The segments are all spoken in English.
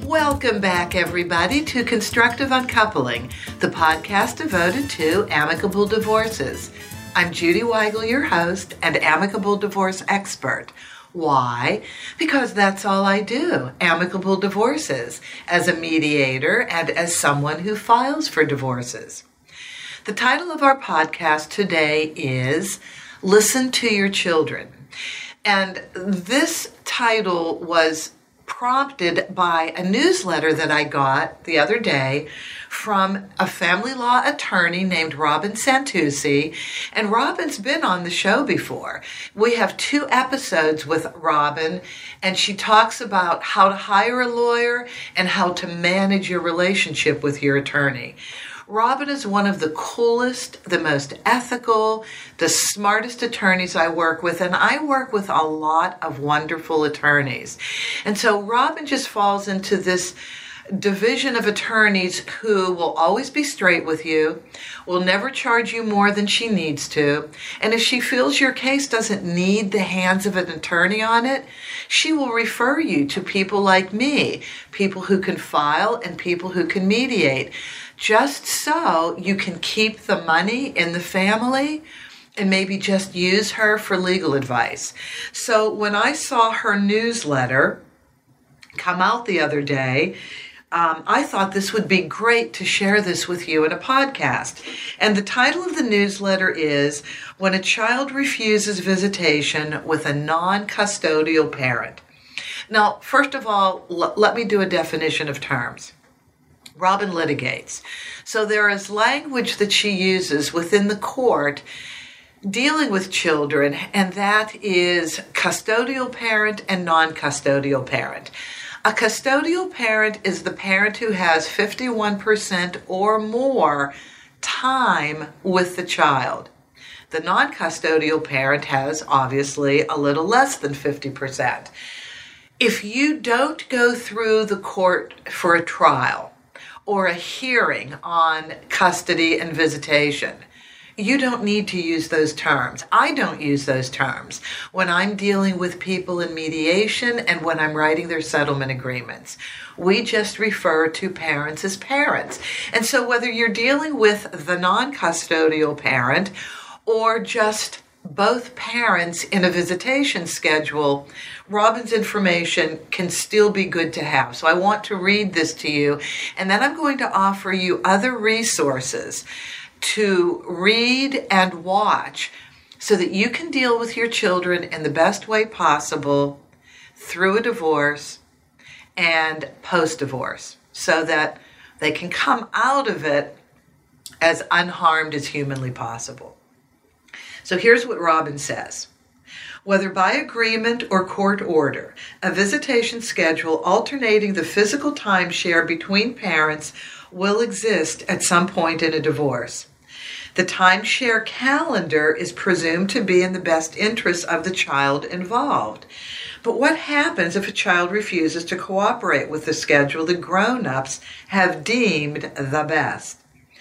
Welcome back, everybody, to Constructive Uncoupling, the podcast devoted to amicable divorces. I'm Judy Weigel, your host and amicable divorce expert. Why? Because that's all I do, amicable divorces, as a mediator and as someone who files for divorces. The title of our podcast today is Listen to Your Children. And this title was prompted by a newsletter that I got the other day from a family law attorney named Robin Santucci, and Robin's been on the show before. We have 2 episodes with Robin, and she talks about how to hire a lawyer and how to manage your relationship with your attorney. Robin is one of the coolest, the most ethical, the smartest attorneys I work with, and I work with a lot of wonderful attorneys. And so Robin just falls into this division of attorneys who will always be straight with you, will never charge you more than she needs to, and if she feels your case doesn't need the hands of an attorney on it, she will refer you to people like me, people who can file and people who can mediate, just so you can keep the money in the family and maybe just use her for legal advice. So when I saw her newsletter come out the other day, I thought this would be great to share this with you in a podcast. And the title of the newsletter is When a Child Refuses Visitation with a Non-Custodial Parent. Now, first of all, let me do a definition of terms. Robin litigates. So there is language that she uses within the court dealing with children, and that is custodial parent and non-custodial parent. A custodial parent is the parent who has 51% or more time with the child. The non-custodial parent has obviously a little less than 50%. If you don't go through the court for a trial or a hearing on custody and visitation, you don't need to use those terms. I don't use those terms when I'm dealing with people in mediation and when I'm writing their settlement agreements. We just refer to parents as parents. And so whether you're dealing with the non-custodial parent or just both parents in a visitation schedule, Robin's information can still be good to have. So I want to read this to you, and then I'm going to offer you other resources to read and watch so that you can deal with your children in the best way possible through a divorce and post-divorce so that they can come out of it as unharmed as humanly possible. So here's what Robin says. Whether by agreement or court order, a visitation schedule alternating the physical timeshare between parents will exist at some point in a divorce. The timeshare calendar is presumed to be in the best interest of the child involved. But what happens if a child refuses to cooperate with the schedule the grown-ups have deemed the best?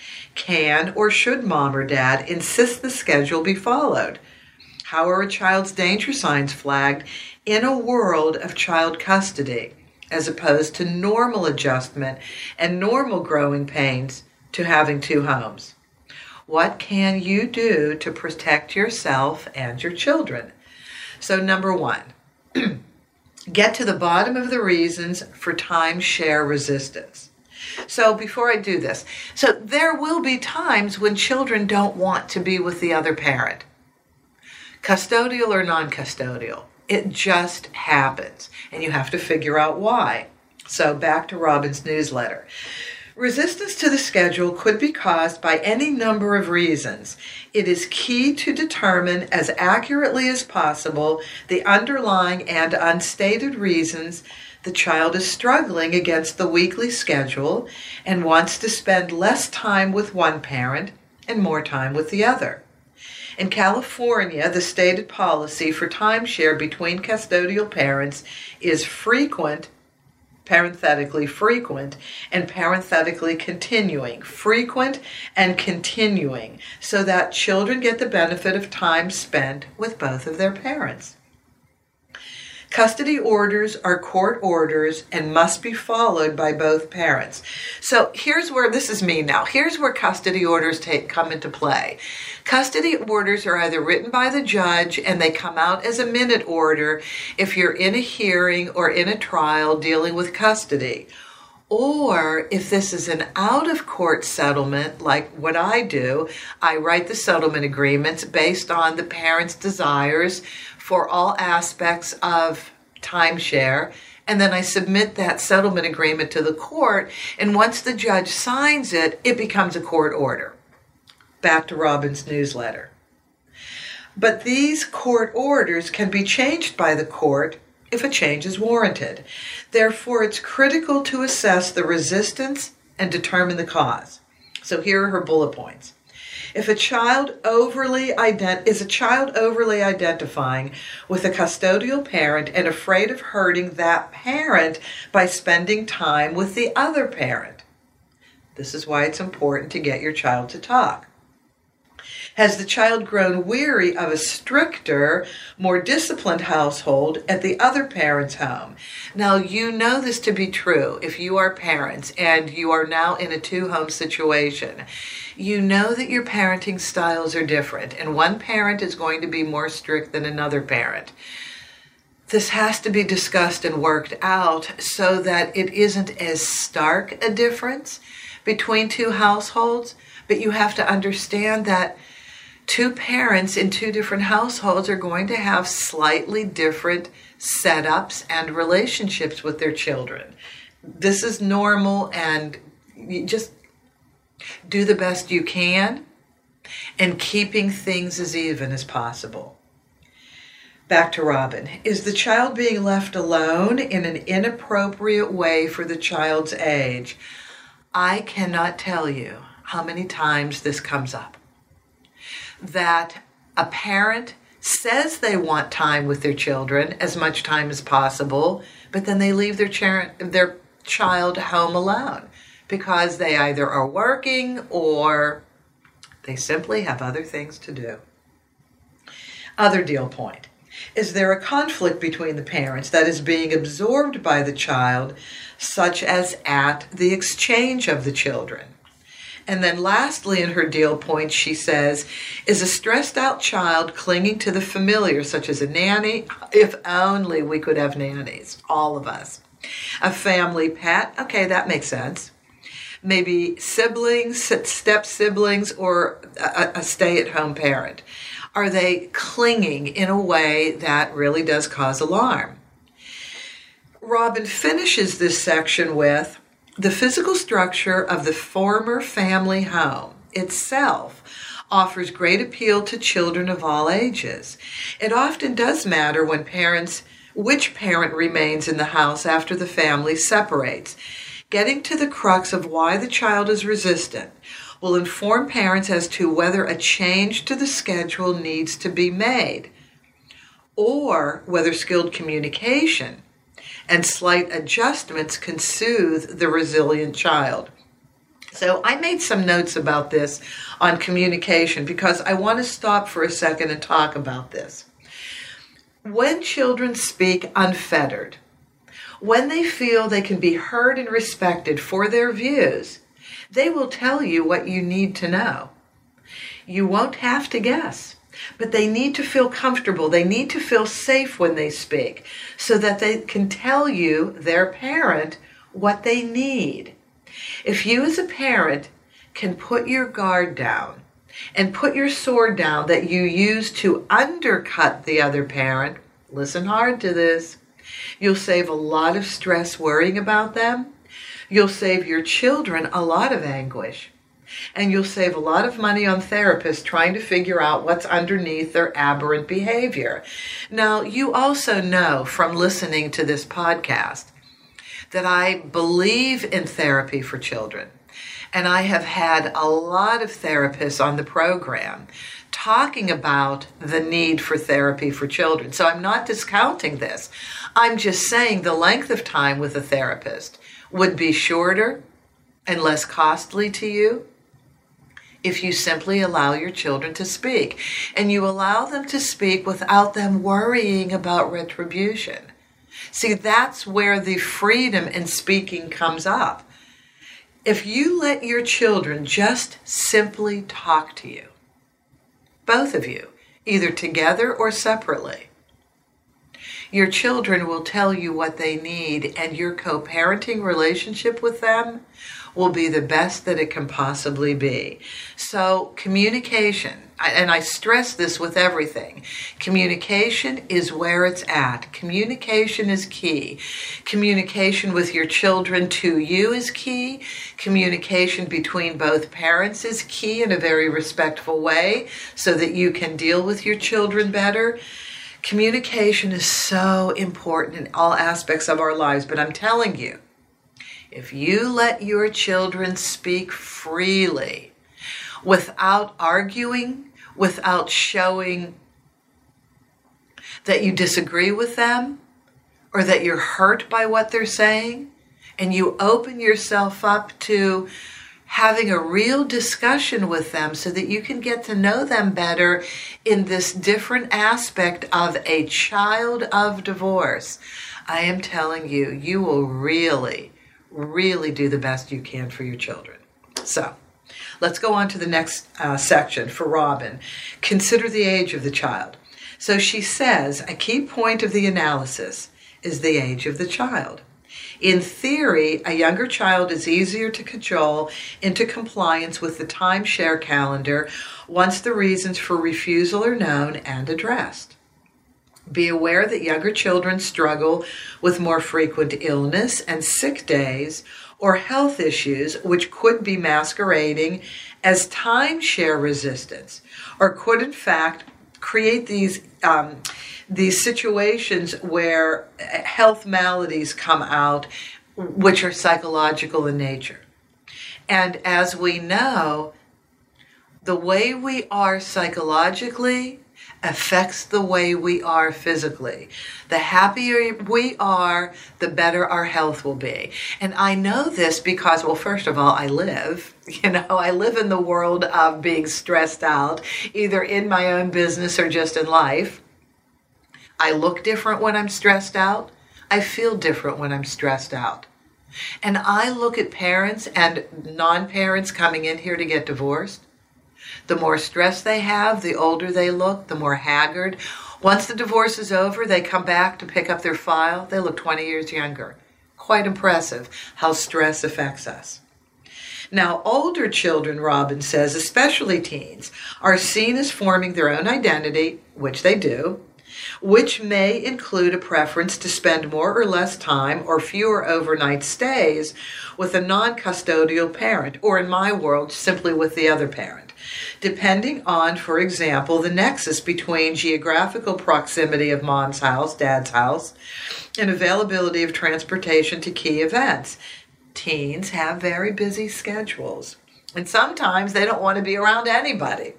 Can or should mom or dad insist the schedule be followed? How are a child's danger signs flagged in a world of child custody, as opposed to normal adjustment and normal growing pains to having 2 homes? What can you do to protect yourself and your children? So number 1, get to the bottom of the reasons for timeshare resistance. So before I do this, so there will be times when children don't want to be with the other parent, custodial or non-custodial. It just happens, and you have to figure out why. So back to Robin's newsletter. Resistance to the schedule could be caused by any number of reasons. It is key to determine as accurately as possible the underlying and unstated reasons the child is struggling against the weekly schedule and wants to spend less time with one parent and more time with the other. In California, the stated policy for timeshare between custodial parents is frequent, parenthetically frequent, and parenthetically continuing, frequent and continuing, so that children get the benefit of time spent with both of their parents. Custody orders are court orders and must be followed by both parents. So here's where, this is me now, here's where custody orders come into play. Custody orders are either written by the judge and they come out as a minute order if you're in a hearing or in a trial dealing with custody. Or if this is an out-of-court settlement, like what I do, I write the settlement agreements based on the parents' desires for all aspects of timeshare, and then I submit that settlement agreement to the court, and once the judge signs it, it becomes a court order. Back to Robin's newsletter. But these court orders can be changed by the court if a change is warranted. Therefore, it's critical to assess the resistance and determine the cause. So here are her bullet points. If a child is a child overly identifying with a custodial parent and afraid of hurting that parent by spending time with the other parent? This is why it's important to get your child to talk. Has the child grown weary of a stricter, more disciplined household at the other parent's home? Now, you know this to be true if you are parents and you are now in a two-home situation. You know that your parenting styles are different, and one parent is going to be more strict than another parent. This has to be discussed and worked out so that it isn't as stark a difference between two households, but you have to understand that two parents in two different households are going to have slightly different setups and relationships with their children. This is normal, and you just do the best you can and keeping things as even as possible. Back to Robin. Is the child being left alone in an inappropriate way for the child's age? I cannot tell you how many times this comes up. That a parent says they want time with their children, as much time as possible, but then they leave their child home alone because they either are working or they simply have other things to do. Other deal point. Is there a conflict between the parents that is being absorbed by the child, such as at the exchange of the children? And then lastly, in her deal point, she says, is a stressed out child clinging to the familiar, such as a nanny? If only we could have nannies, all of us. A family pet? Okay, that makes sense. Maybe siblings, step-siblings, or a stay-at-home parent. Are they clinging in a way that really does cause alarm? Robin finishes this section with, the physical structure of the former family home itself offers great appeal to children of all ages. It often does matter which parent remains in the house after the family separates. Getting to the crux of why the child is resistant will inform parents as to whether a change to the schedule needs to be made, or whether skilled communication and slight adjustments can soothe the resilient child. So I made some notes about this on communication because I want to stop for a second and talk about this. When children speak unfettered, when they feel they can be heard and respected for their views, they will tell you what you need to know. You won't have to guess. But they need to feel comfortable. They need to feel safe when they speak so that they can tell you, their parent, what they need. If you as a parent can put your guard down and put your sword down that you use to undercut the other parent, listen hard to this, you'll save a lot of stress worrying about them. You'll save your children a lot of anguish. And you'll save a lot of money on therapists trying to figure out what's underneath their aberrant behavior. Now, you also know from listening to this podcast that I believe in therapy for children. And I have had a lot of therapists on the program talking about the need for therapy for children. So I'm not discounting this. I'm just saying the length of time with a therapist would be shorter and less costly to you if you simply allow your children to speak. And you allow them to speak without them worrying about retribution. See, that's where the freedom in speaking comes up. If you let your children just simply talk to you, both of you, either together or separately, your children will tell you what they need, and your co-parenting relationship with them will be the best that it can possibly be. So communication, and I stress this with everything, communication is where it's at. Communication is key. Communication with your children to you is key. Communication between both parents is key in a very respectful way so that you can deal with your children better. Communication is so important in all aspects of our lives, but I'm telling you, if you let your children speak freely, without arguing, without showing that you disagree with them or that you're hurt by what they're saying, and you open yourself up to having a real discussion with them so that you can get to know them better in this different aspect of a child of divorce, I am telling you, you will really do the best you can for your children. So let's go on to the next section for Robin. Consider the age of the child. So she says a key point of the analysis is the age of the child. In theory, a younger child is easier to cajole into compliance with the timeshare calendar once the reasons for refusal are known and addressed. Be aware that younger children struggle with more frequent illness and sick days or health issues, which could be masquerading as timeshare resistance, or could in fact create these situations where health maladies come out, which are psychological in nature. And as we know, the way we are psychologically affects the way we are physically. The happier we are, the better our health will be. And I know this because, well, first of all, I live in the world of being stressed out, either in my own business or just in life. I look different when I'm stressed out. I feel different when I'm stressed out. And I look at parents and non-parents coming in here to get divorced. The more stress they have, the older they look, the more haggard. Once the divorce is over, they come back to pick up their file. They look 20 years younger. Quite impressive how stress affects us. Now, older children, Robin says, especially teens, are seen as forming their own identity, which they do, which may include a preference to spend more or less time or fewer overnight stays with a non-custodial parent, or in my world, simply with the other parent, depending on, for example, the nexus between geographical proximity of mom's house, dad's house, and availability of transportation to key events. Teens have very busy schedules, and sometimes they don't want to be around anybody,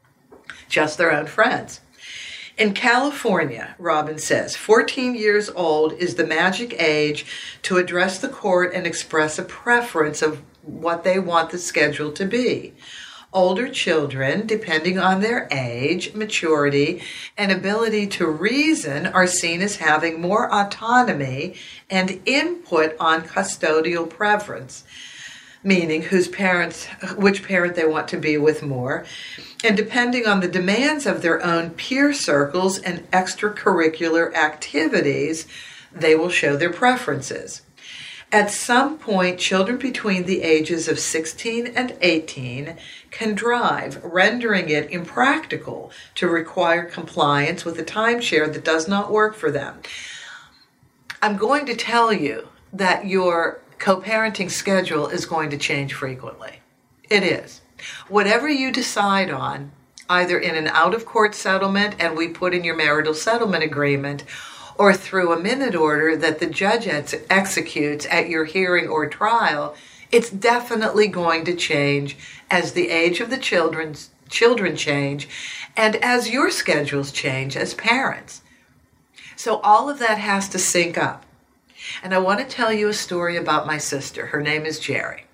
just their own friends. In California, Robin says, 14 years old is the magic age to address the court and express a preference of what they want the schedule to be. Older children, depending on their age, maturity, and ability to reason, are seen as having more autonomy and input on custodial preference, meaning which parent they want to be with more, and depending on the demands of their own peer circles and extracurricular activities, they will show their preferences. At some point, children between the ages of 16 and 18 can drive, rendering it impractical to require compliance with a timeshare that does not work for them. I'm going to tell you that your co-parenting schedule is going to change frequently. It is. Whatever you decide on, either in an out-of-court settlement and we put in your marital settlement agreement, or through a minute order that the judge executes at your hearing or trial, it's definitely going to change as the age of the children change and as your schedules change as parents. So all of that has to sync up. And I want to tell you a story about my sister. Her name is Jerry.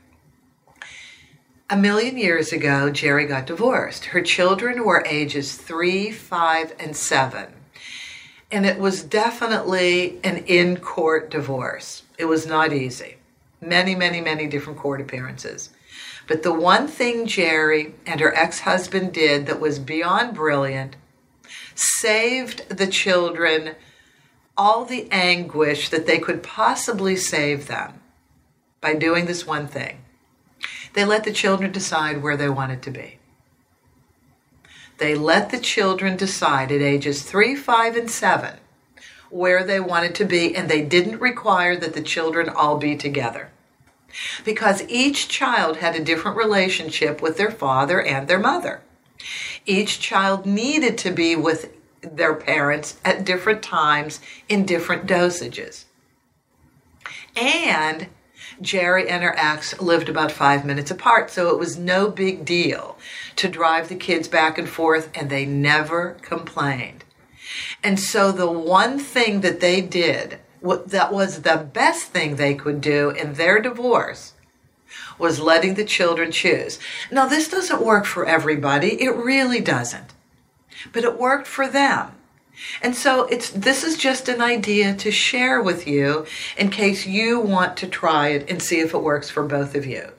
1,000,000 years ago, Jerry got divorced. Her children were ages 3, 5, and 7. And it was definitely an in-court divorce. It was not easy. Many, many, many different court appearances. But the one thing Jerry and her ex-husband did that was beyond brilliant, saved the children all the anguish that they could possibly save them by doing this one thing. They let the children decide where they wanted to be. They let the children decide at ages 3, 5, and 7 where they wanted to be, and they didn't require that the children all be together. Because each child had a different relationship with their father and their mother. Each child needed to be with their parents at different times in different dosages. And Jerry and her ex lived about 5 minutes apart, so it was no big deal to drive the kids back and forth, and they never complained. And so the one thing that they did, that was the best thing they could do in their divorce, was letting the children choose. Now, this doesn't work for everybody. It really doesn't. But it worked for them. And so this is just an idea to share with you in case you want to try it and see if it works for both of you.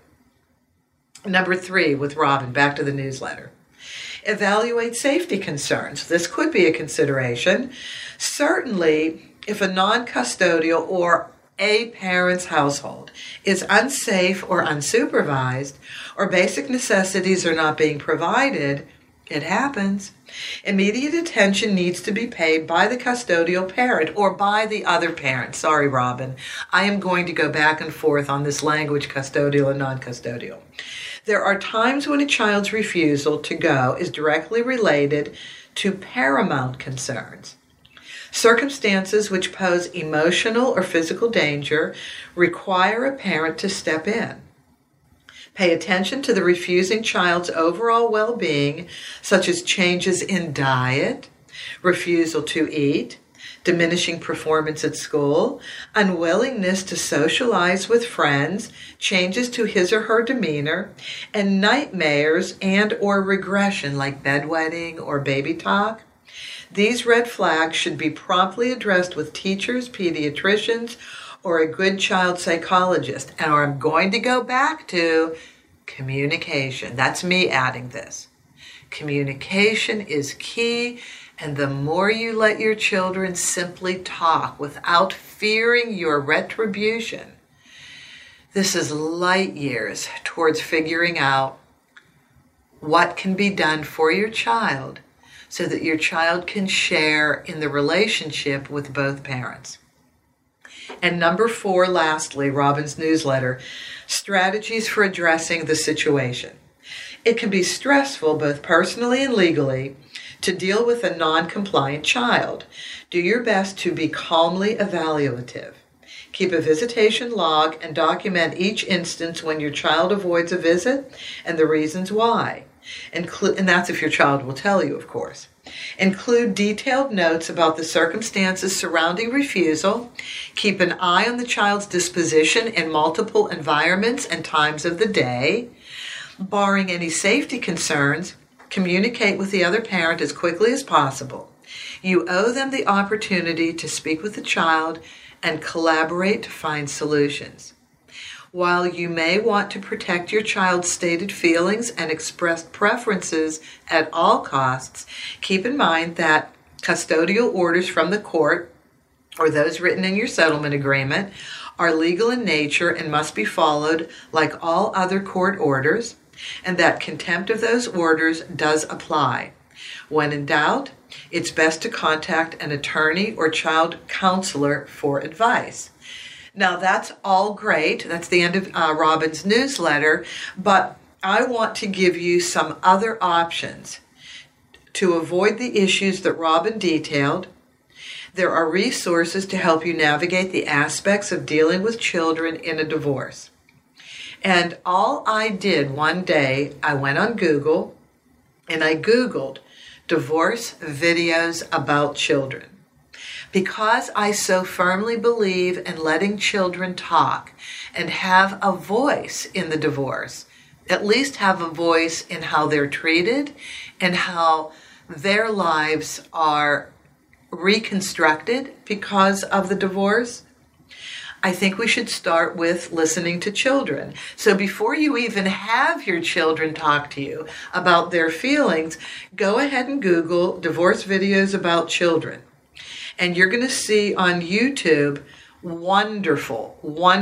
Number 3 with Robin, back to the newsletter. Evaluate safety concerns. This could be a consideration. Certainly, if a non-custodial or a parent's household is unsafe or unsupervised, or basic necessities are not being provided, it happens. Immediate attention needs to be paid by the custodial parent or by the other parent. Sorry, Robin. I am going to go back and forth on this language, custodial and non-custodial. There are times when a child's refusal to go is directly related to paramount concerns. Circumstances which pose emotional or physical danger require a parent to step in. Pay attention to the refusing child's overall well-being, such as changes in diet, refusal to eat, diminishing performance at school, unwillingness to socialize with friends, changes to his or her demeanor, and nightmares and or regression like bedwetting or baby talk. These red flags should be promptly addressed with teachers, pediatricians, or a good child psychologist. And I'm going to go back to communication. That's me adding this. Communication is key, and the more you let your children simply talk without fearing your retribution, this is light years towards figuring out what can be done for your child so that your child can share in the relationship with both parents. And number 4, lastly, Robin's newsletter, strategies for addressing the situation. It can be stressful, both personally and legally, to deal with a non-compliant child. Do your best to be calmly evaluative. Keep a visitation log and document each instance when your child avoids a visit and the reasons why. And that's if your child will tell you, of course. Include detailed notes about the circumstances surrounding refusal. Keep an eye on the child's disposition in multiple environments and times of the day. Barring any safety concerns, communicate with the other parent as quickly as possible. You owe them the opportunity to speak with the child and collaborate to find solutions. While you may want to protect your child's stated feelings and expressed preferences at all costs, keep in mind that custodial orders from the court, or those written in your settlement agreement, are legal in nature and must be followed like all other court orders, and that contempt of those orders does apply. When in doubt, it's best to contact an attorney or child counselor for advice. Now, that's all great. That's the end of Robin's newsletter, but I want to give you some other options to avoid the issues that Robin detailed. There are resources to help you navigate the aspects of dealing with children in a divorce. And all I did one day, I went on Google and I Googled divorce videos about children. Because I so firmly believe in letting children talk and have a voice in the divorce, at least have a voice in how they're treated and how their lives are reconstructed because of the divorce, I think we should start with listening to children. So before you even have your children talk to you about their feelings, go ahead and Google divorce videos about children. And you're going to see on YouTube wonderful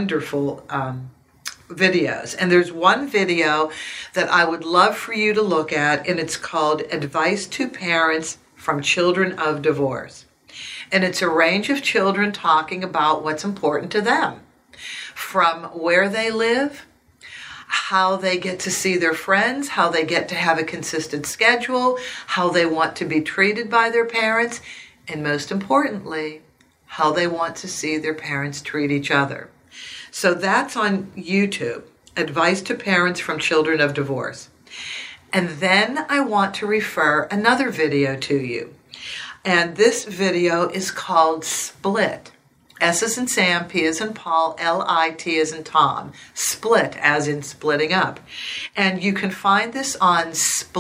videos. And there's one video that I would love for you to look at, and it's called Advice to Parents from Children of Divorce. And it's a range of children talking about what's important to them, from where they live, how they get to see their friends, how they get to have a consistent schedule, how they want to be treated by their parents, and most importantly, how they want to see their parents treat each other. So that's on YouTube, Advice to Parents from Children of Divorce. And then I want to refer another video to you. And this video is called Split. S as in Sam, P as in Paul, L-I-T as in Tom. Split as in splitting up. And you can find this on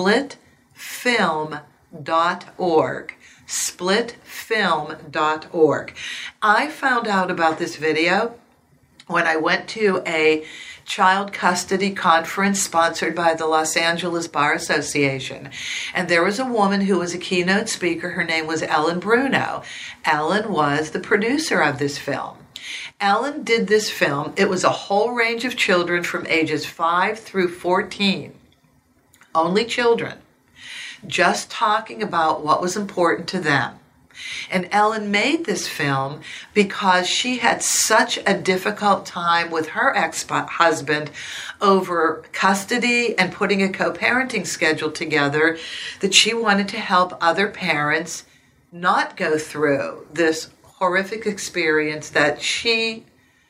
splitfilm.org. Splitfilm.org. I found out about this video when I went to a child custody conference sponsored by the Los Angeles Bar Association. And there was a woman who was a keynote speaker. Her name was Ellen Bruno. Ellen was the producer of this film. Ellen did this film. It was a whole range of children from ages 5 through 14. Only children. Just talking about what was important to them. And Ellen made this film because she had such a difficult time with her ex-husband over custody and putting a co-parenting schedule together that she wanted to help other parents not go through this horrific experience that she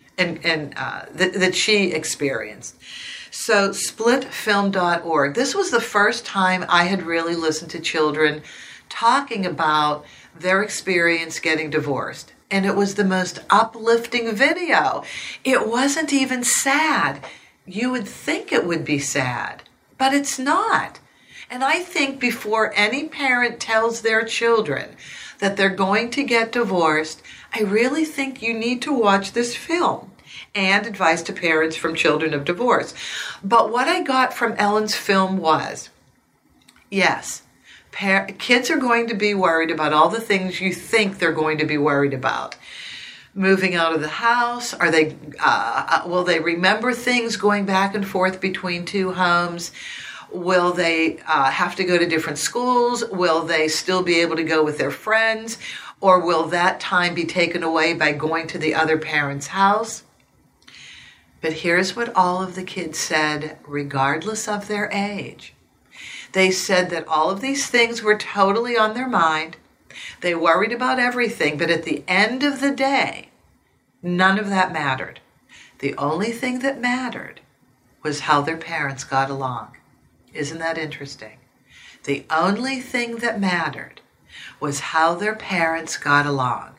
experienced. So splitfilm.org. This was the first time I had really listened to children talking about their experience getting divorced. And it was the most uplifting video. It wasn't even sad. You would think it would be sad, but it's not. And I think before any parent tells their children that they're going to get divorced, I really think you need to watch this film and Advice to Parents from Children of Divorce. But what I got from Ellen's film was, yes, kids are going to be worried about all the things you think they're going to be worried about. Moving out of the house, will they remember things going back and forth between two homes? Will they have to go to different schools? Will they still be able to go with their friends? Or will that time be taken away by going to the other parent's house? But here's what all of the kids said, regardless of their age. They said that all of these things were totally on their mind. They worried about everything, but at the end of the day, none of that mattered. The only thing that mattered was how their parents got along. Isn't that interesting? The only thing that mattered was how their parents got along.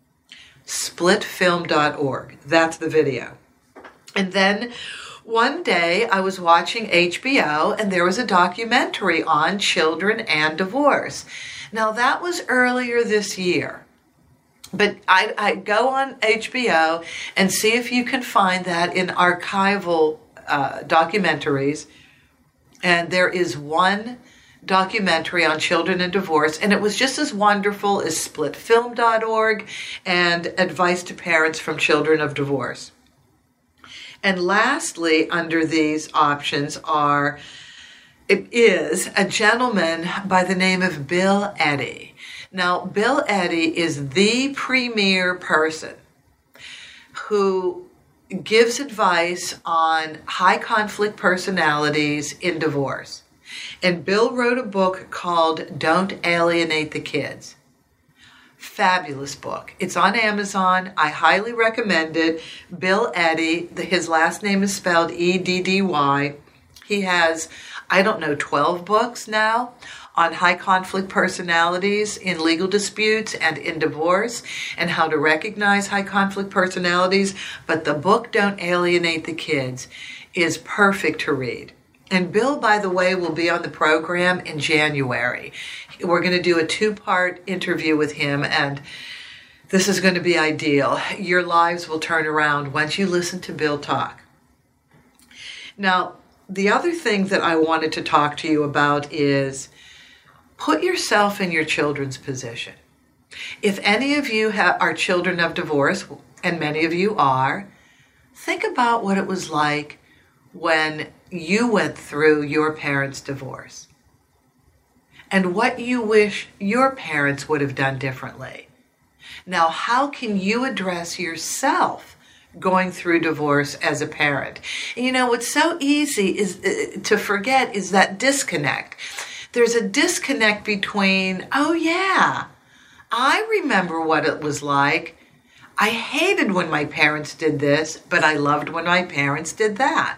Splitfilm.org. That's the video. And then one day I was watching HBO and there was a documentary on children and divorce. Now that was earlier this year. But I go on HBO and see if you can find that in archival documentaries. And there is one documentary on children and divorce, and it was just as wonderful as splitfilm.org and Advice to Parents from Children of Divorce. And lastly, under these options is a gentleman by the name of Bill Eddy. Now, Bill Eddy is the premier person who gives advice on high conflict personalities in divorce. And Bill wrote a book called Don't Alienate the Kids. Fabulous book. It's on Amazon. I highly recommend it. Bill Eddy, his last name is spelled E-D-D-Y. He has, 12 books now on high conflict personalities in legal disputes and in divorce and how to recognize high conflict personalities. But the book, Don't Alienate the Kids, is perfect to read. And Bill, by the way, will be on the program in January. We're going to do a 2-part interview with him, and this is going to be ideal. Your lives will turn around once you listen to Bill talk. Now, the other thing that I wanted to talk to you about is put yourself in your children's position. If any of you are children of divorce, and many of you are, think about what it was like when you went through your parents' divorce and what you wish your parents would have done differently. Now, how can you address yourself going through divorce as a parent? And you know, what's so easy is to forget is that disconnect. There's a disconnect between, oh yeah, I remember what it was like. I hated when my parents did this, but I loved when my parents did that.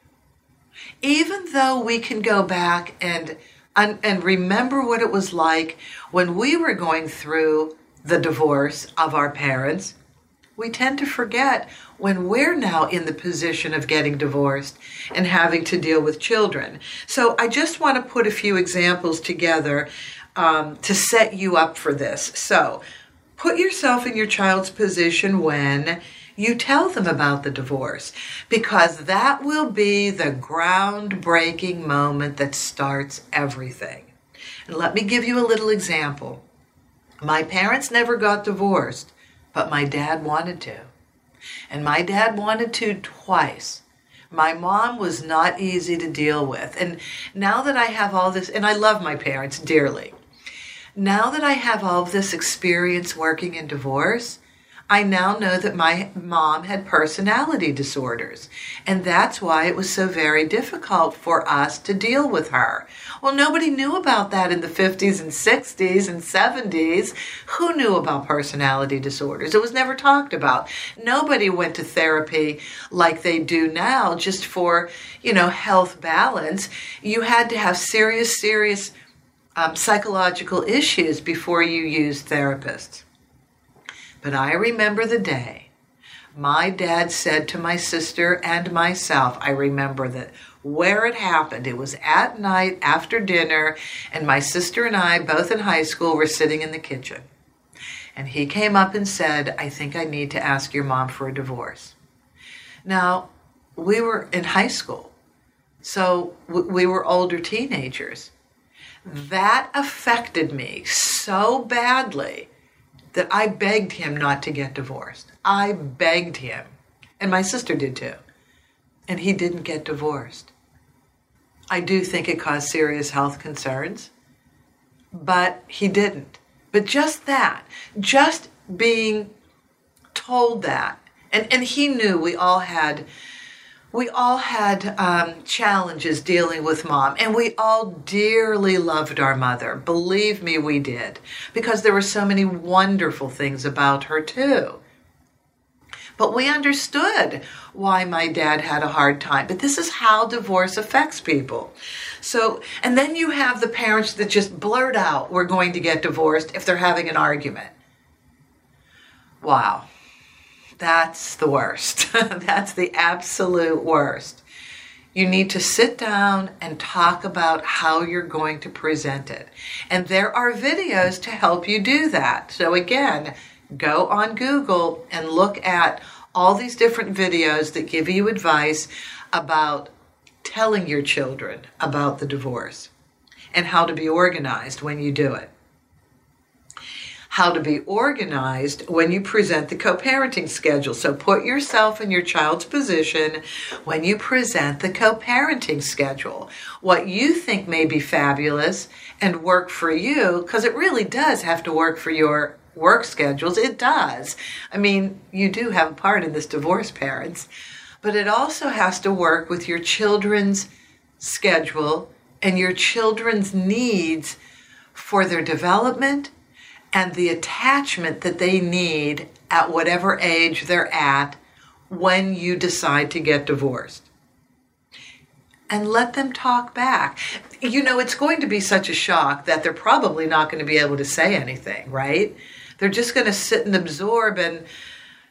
Even though we can go back and remember what it was like when we were going through the divorce of our parents, we tend to forget when we're now in the position of getting divorced and having to deal with children. So I just want to put a few examples together to set you up for this. So put yourself in your child's position when you tell them about the divorce, because that will be the groundbreaking moment that starts everything. And let me give you a little example. My parents never got divorced, but my dad wanted to. And my dad wanted to twice. My mom was not easy to deal with. And now that I have all this, and I love my parents dearly, now that I have all of this experience working in divorce, I now know that my mom had personality disorders, and that's why it was so very difficult for us to deal with her. Well, nobody knew about that in the 50s and 60s and 70s. Who knew about personality disorders? It was never talked about. Nobody went to therapy like they do now just for, health balance. You had to have serious psychological issues before you used therapists. But I remember the day my dad said to my sister and myself, I remember that where it happened. It was at night after dinner, and my sister and I, both in high school, were sitting in the kitchen. And he came up and said, I think I need to ask your mom for a divorce. Now, we were in high school, so we were older teenagers. That affected me so badly that I begged him not to get divorced. I begged him. And my sister did too. And he didn't get divorced. I do think it caused serious health concerns, but he didn't. But just being told that, and he knew we all had challenges dealing with mom, and we all dearly loved our mother. Believe me, we did, because there were so many wonderful things about her too. But we understood why my dad had a hard time. But this is how divorce affects people. So, and then you have the parents that just blurt out, we're going to get divorced if they're having an argument. Wow. That's the worst. That's the absolute worst. You need to sit down and talk about how you're going to present it. And there are videos to help you do that. So again, go on Google and look at all these different videos that give you advice about telling your children about the divorce and how to be organized when you do it. How to be organized when you present the co-parenting schedule. So put yourself in your child's position when you present the co-parenting schedule. What you think may be fabulous and work for you, because it really does have to work for your work schedules. It does. I mean, you do have a part in this divorce, parents, but it also has to work with your children's schedule and your children's needs for their development and the attachment that they need at whatever age they're at when you decide to get divorced. And let them talk back. It's going to be such a shock that they're probably not going to be able to say anything, right? They're just going to sit and absorb and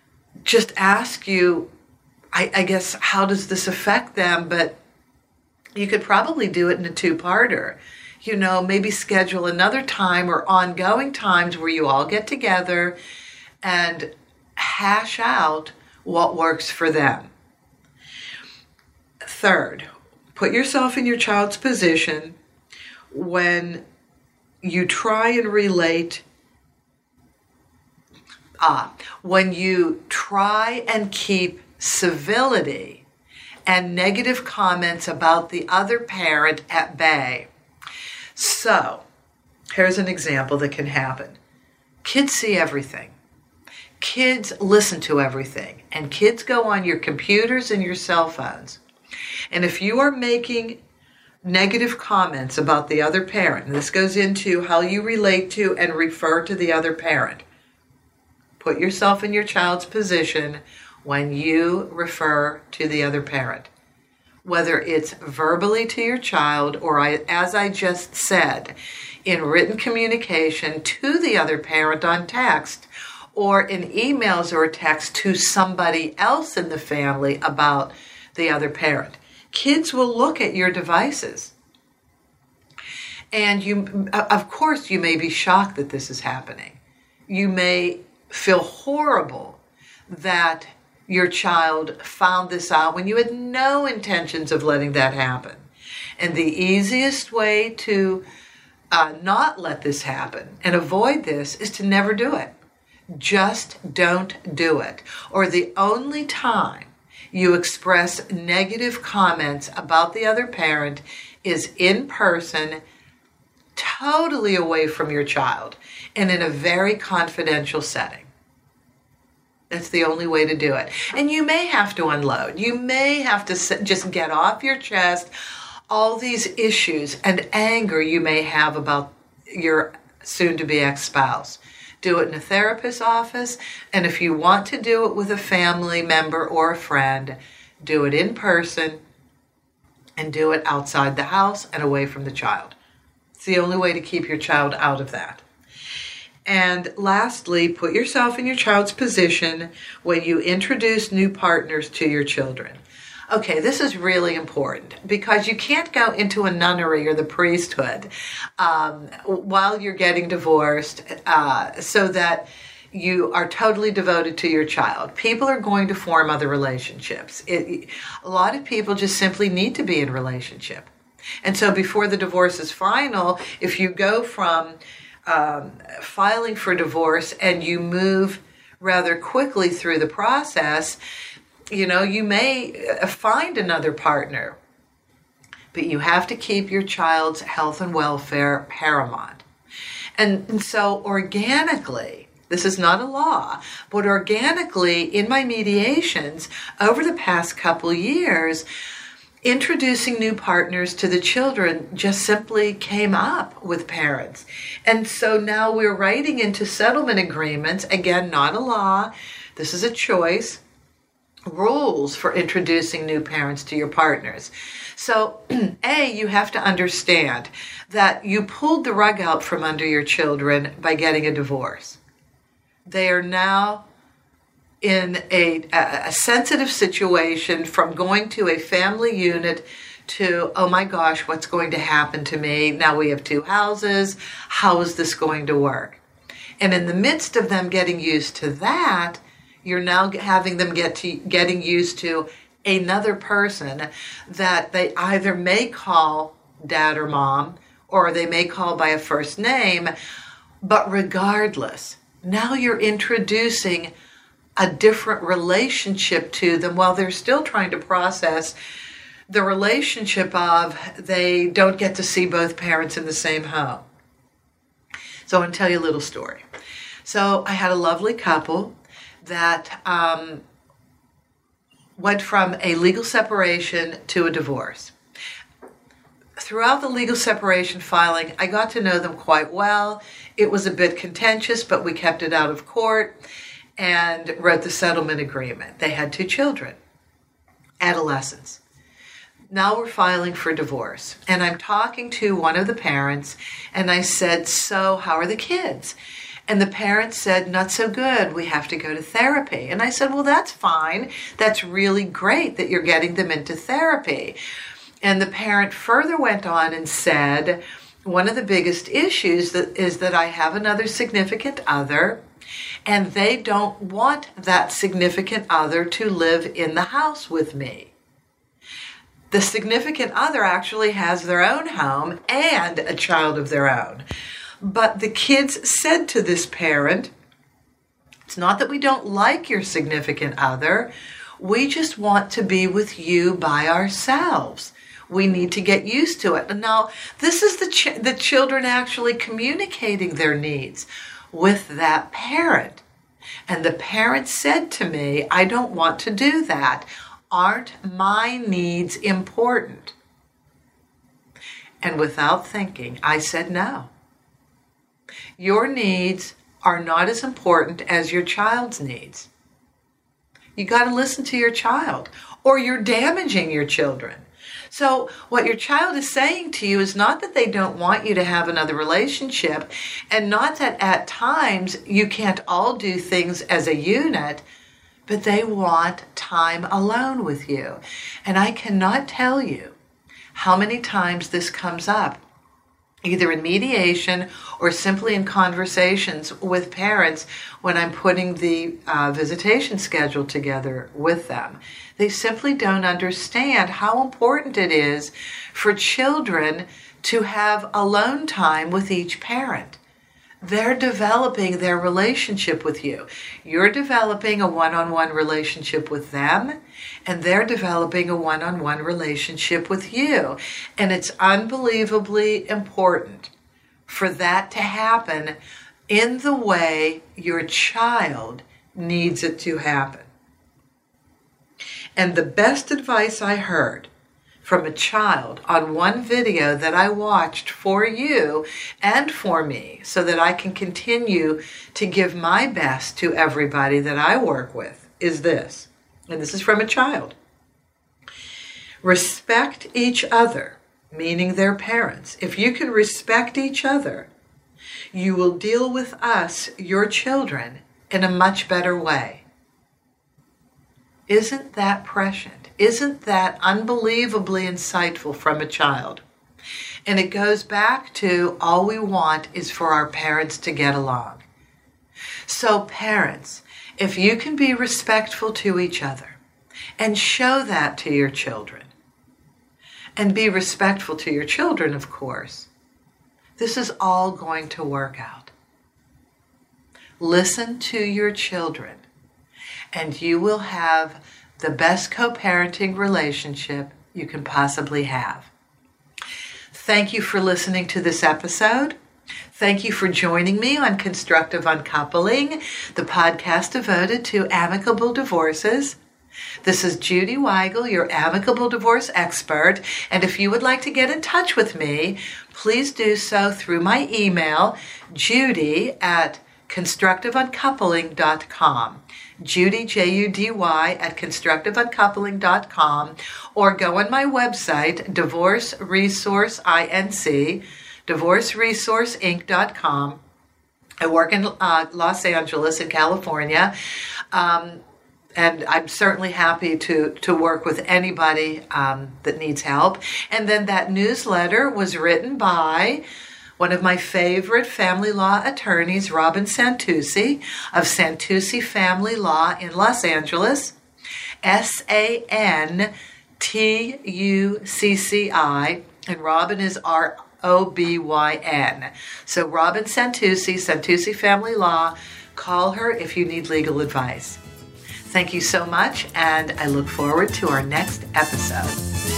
just ask you, I guess, how does this affect them? But You could probably do it in a two-parter. Maybe schedule another time or ongoing times where you all get together and hash out what works for them. Third, put yourself in your child's position when you try and relate, when you try and keep civility and negative comments about the other parent at bay. So, here's an example that can happen. Kids see everything. Kids listen to everything. And kids go on your computers and your cell phones. And if you are making negative comments about the other parent, and this goes into how you relate to and refer to the other parent, put yourself in your child's position when you refer to the other parent. Whether it's verbally to your child or, as I just said, in written communication to the other parent on text, or in emails or text to somebody else in the family about the other parent. Kids will look at your devices. And of course, you may be shocked that this is happening. You may feel horrible that your child found this out when you had no intentions of letting that happen. And the easiest way to not let this happen and avoid this is to never do it. Just don't do it. Or the only time you express negative comments about the other parent is in person, totally away from your child, and in a very confidential setting. That's the only way to do it. And you may have to unload. You may have to just get off your chest all these issues and anger you may have about your soon-to-be ex-spouse. Do it in a therapist's office, and if you want to do it with a family member or a friend, do it in person and do it outside the house and away from the child. It's the only way to keep your child out of that. And lastly, put yourself in your child's position when you introduce new partners to your children. Okay, this is really important because you can't go into a nunnery or the priesthood while you're getting divorced so that you are totally devoted to your child. People are going to form other relationships. A lot of people just simply need to be in a relationship. And so before the divorce is final, if you go from filing for divorce and you move rather quickly through the process, you may find another partner, but you have to keep your child's health and welfare paramount. And so organically, this is not a law, but organically in my mediations over the past couple years, introducing new partners to the children just simply came up with parents. And so now we're writing into settlement agreements, again, not a law, this is a choice, rules for introducing new parents to your partners. So, you have to understand that you pulled the rug out from under your children by getting a divorce. They are now in a sensitive situation from going to a family unit to, oh my gosh, what's going to happen to me? Now we have two houses. How is this going to work? And in the midst of them getting used to that, you're now having them getting used to another person that they either may call dad or mom, or they may call by a first name. But regardless, now you're introducing a different relationship to them while they're still trying to process the relationship of they don't get to see both parents in the same home. So I want to tell you a little story. So I had a lovely couple that went from a legal separation to a divorce. Throughout the legal separation filing, I got to know them quite well. It was a bit contentious, but we kept it out of court and wrote the settlement agreement. They had two children, adolescents. Now we're filing for divorce. And I'm talking to one of the parents, and I said, so how are the kids? And the parents said, not so good. We have to go to therapy. And I said, well, that's fine. That's really great that you're getting them into therapy. And the parent further went on and said, one of the biggest issues is that I have another significant other, and they don't want that significant other to live in the house with me. The significant other actually has their own home and a child of their own. But the kids said to this parent, it's not that we don't like your significant other, we just want to be with you by ourselves. We need to get used to it. And now, this is the children actually communicating their needs with that parent. And the parent said to me, I don't want to do that. Aren't my needs important? And without thinking, I said no. Your needs are not as important as your child's needs. You got to listen to your child, or you're damaging your children. So what your child is saying to you is not that they don't want you to have another relationship, and not that at times you can't all do things as a unit, but they want time alone with you. And I cannot tell you how many times this comes up, either in mediation or simply in conversations with parents when I'm putting the visitation schedule together with them. They simply don't understand how important it is for children to have alone time with each parent. They're developing their relationship with you. You're developing a one-on-one relationship with them, and they're developing a one-on-one relationship with you. And it's unbelievably important for that to happen in the way your child needs it to happen. And the best advice I heard from a child on one video that I watched for you and for me, so that I can continue to give my best to everybody that I work with, is this. And this is from a child. Respect each other, meaning their parents. If you can respect each other, you will deal with us, your children, in a much better way. Isn't that prescient? Isn't that unbelievably insightful from a child? And it goes back to all we want is for our parents to get along. So parents, if you can be respectful to each other and show that to your children, and be respectful to your children, of course, this is all going to work out. Listen to your children, and you will have the best co-parenting relationship you can possibly have. Thank you for listening to this episode. Thank you for joining me on Constructive Uncoupling, the podcast devoted to amicable divorces. This is Judy Weigel, your amicable divorce expert, and if you would like to get in touch with me, please do so through my email, judy@constructiveuncoupling.com. Judy, Judy, @constructiveuncoupling.com, or go on my website, Divorce Resource Inc., divorceresourceinc.com. I work in Los Angeles in California, and I'm certainly happy to work with anybody that needs help. And then that newsletter was written by one of my favorite family law attorneys, Robin Santucci of Santucci Family Law in Los Angeles, SANTUCCI, and Robin is ROBYN. So Robin Santucci, Santucci Family Law, call her if you need legal advice. Thank you so much, and I look forward to our next episode.